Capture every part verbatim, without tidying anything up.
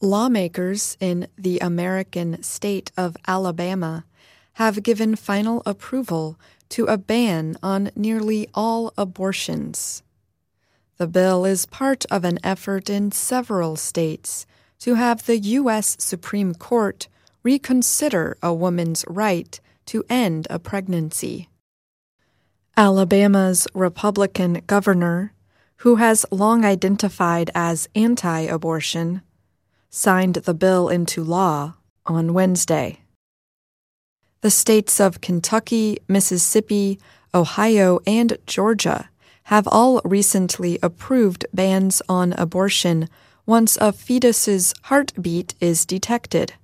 Lawmakers in the American state of Alabama have given final approval to a ban on nearly all abortions. The bill is part of an effort in several states to have the U S Supreme Court reconsider a woman's right to end a pregnancy. Alabama's Republican governor, who has long identified as anti-abortion, signed the bill into law on Wednesday. The states of Kentucky, Mississippi, Ohio, and Georgia have all recently approved bans on abortion once a fetus's heartbeat is detected.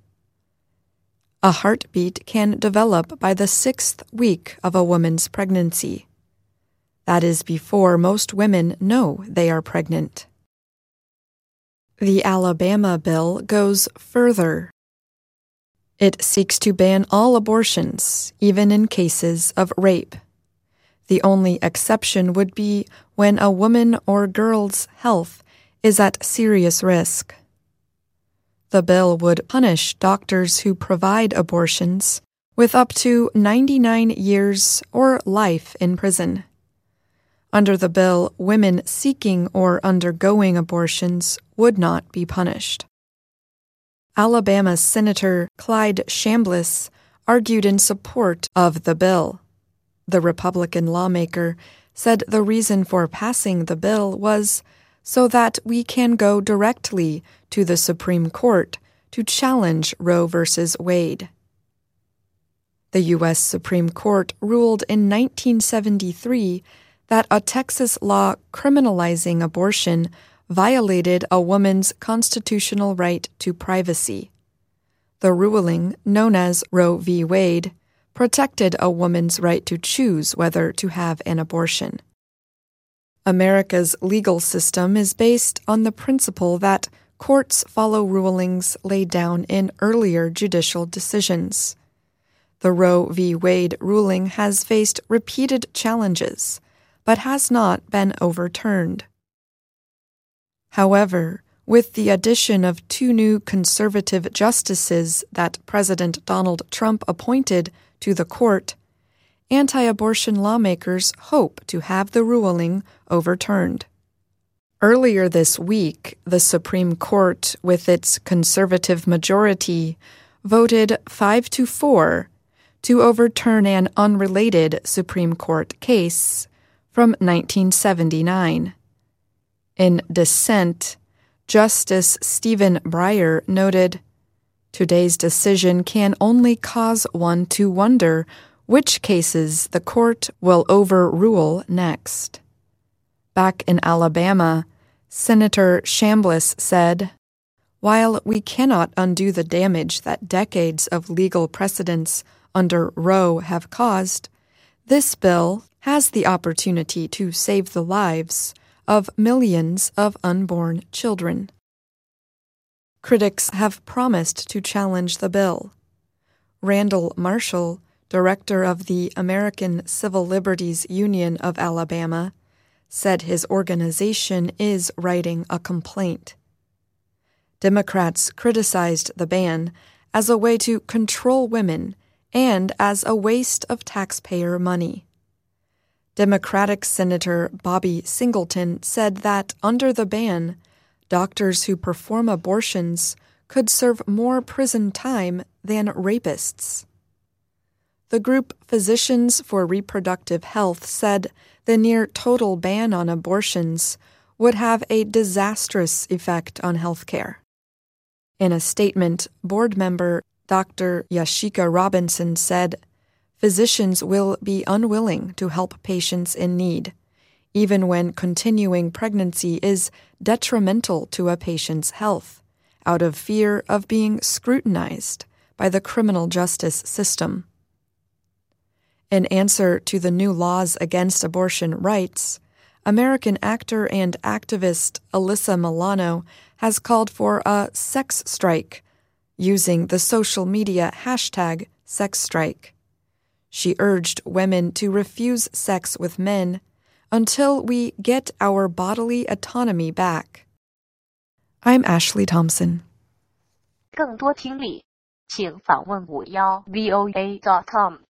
A heartbeat can develop by the sixth week of a woman's pregnancy. That is before most women know they are pregnant. The Alabama bill goes further. It seeks to ban all abortions, even in cases of rape. The only exception would be when a woman or girl's health is at serious risk. The bill would punish doctors who provide abortions with up to ninety-nine years or life in prison. Under the bill, women seeking or undergoing abortions would not be punished. Alabama Senator Clyde Chambliss argued in support of the bill. The Republican lawmaker said the reason for passing the bill was so that we can go directly to the Supreme Court to challenge Roe v. Wade. The U S Supreme Court ruled in nineteen seventy-three that a Texas law criminalizing abortion violated a woman's constitutional right to privacy. The ruling, known as Roe v. Wade, protected a woman's right to choose whether to have an abortion. America's legal system is based on the principle that courts follow rulings laid down in earlier judicial decisions. The Roe v. Wade ruling has faced repeated challenges, but has not been overturned. However, with the addition of two new conservative justices that President Donald Trump appointed to the court, anti-abortion lawmakers hope to have the ruling overturned. Earlier this week, the Supreme Court, with its conservative majority, voted five to four to overturn an unrelated Supreme Court case from nineteen seventy-nine. In dissent, Justice Stephen Breyer noted, "Today's decision can only cause one to wonder which cases the court will overrule next." Back in Alabama, Senator Chambliss said, "While we cannot undo the damage that decades of legal precedents under Roe have caused, this bill has the opportunity to save the lives of millions of unborn children." Critics have promised to challenge the bill. Randall Marshall, director of the American Civil Liberties Union of Alabama, said his organization is writing a complaint. Democrats criticized the ban as a way to control women and as a waste of taxpayer money. Democratic Senator Bobby Singleton said that under the ban, doctors who perform abortions could serve more prison time than rapists. The group Physicians for Reproductive Health said the near-total ban on abortions would have a disastrous effect on healthcare. In a statement, board member Doctor Yashika Robinson said, "Physicians will be unwilling to help patients in need, even when continuing pregnancy is detrimental to a patient's health, out of fear of being scrutinized by the criminal justice system." In answer to the new laws against abortion rights, American actor and activist Alyssa Milano has called for a sex strike, using the social media hashtag SexStrike. She urged women to refuse sex with men until we get our bodily autonomy back. I'm Ashley Thompson. 更多听力，请访问五幺 V O A dot com。